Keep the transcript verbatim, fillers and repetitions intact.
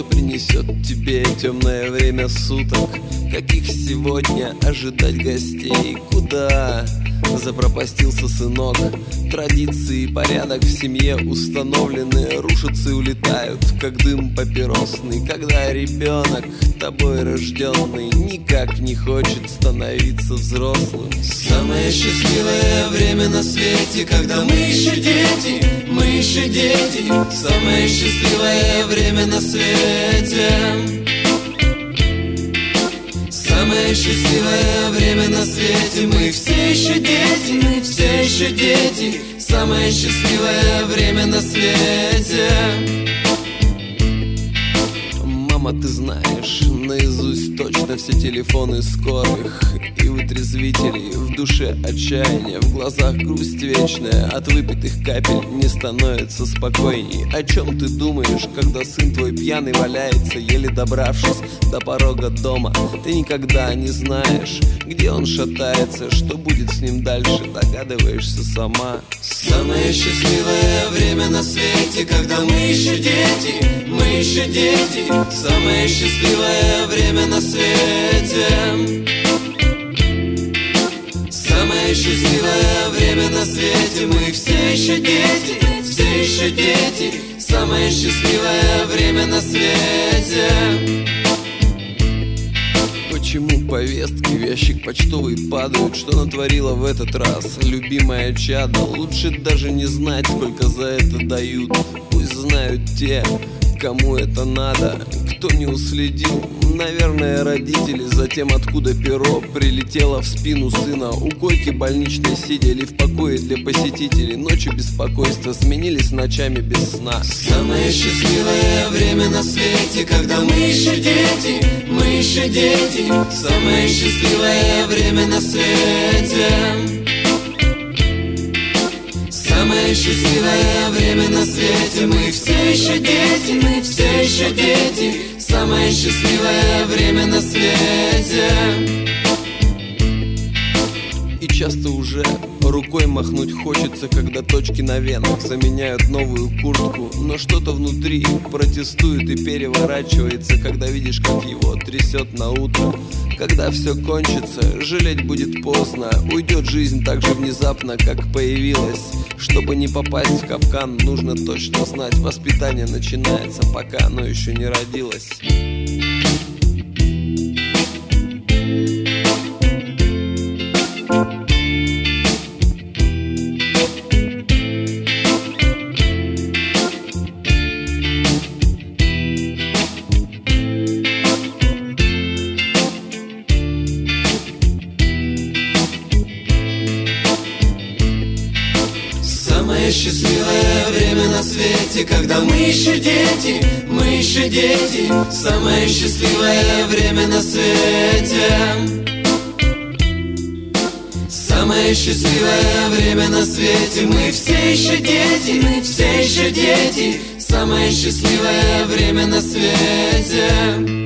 принесет тебе темное время суток. Каких сегодня ожидать гостей? Куда запропастился сынок? Традиции и порядок в семье установлены, рушатся и улетают, как дым папиросный. Когда ребенок, тобой рожденный, никак не хочет становиться взрослым. Самое счастливое время на свете, когда мы еще дети, мы еще дети. Самое счастливое время на свете. Самое счастливое время на свете. Мы все еще дети, мы все еще дети. Самое счастливое время на свете. Мама, ты знаешь наизусть точно все телефоны скорых и вытрезвителей. В душе отчаяние, в глазах грусть вечная. От выпитых капель не становится спокойней. О чем ты думаешь, когда сын твой пьяный валяется, еле добравшись до порога дома? Ты никогда не знаешь, где он шатается, что будет с ним дальше, догадываешься сама. Самое счастливое время на свете, когда мы еще дети, мы еще дети. Самое счастливое время на свете. Самое счастливое время на свете. Мы все еще дети, все еще дети. Самое счастливое время на свете. Почему повестки в ящик почтовый падают? Что натворила в этот раз любимая чадо? Лучше даже не знать, сколько за это дают. Пусть знают те, кому это надо. Кто не уследил, наверное, родители. Затем, откуда перо прилетело в спину сына. У койки больничной сидели в покое для посетителей. Ночью беспокойства сменились ночами без сна. Самое счастливое время на свете, когда мы еще дети, мы еще дети. Самое счастливое время на свете. Самое счастливое время на свете. Мы все еще дети, мы все еще дети. Самое счастливое время на свете. И часто уже рукой махнуть хочется, когда точки на венах заменяют новую куртку. Но что-то внутри протестует и переворачивается, когда видишь, как его трясет на утро. Когда все кончится, жалеть будет поздно. Уйдет жизнь так же внезапно, как появилась. Чтобы не попасть в капкан, нужно точно знать, воспитание начинается, пока оно еще не родилось. Самое счастливое время на свете, когда мы еще дети, мы еще дети. Самое счастливое время на свете. Самое счастливое время на свете. Мы все еще дети, мы все еще дети. Самое счастливое время на свете.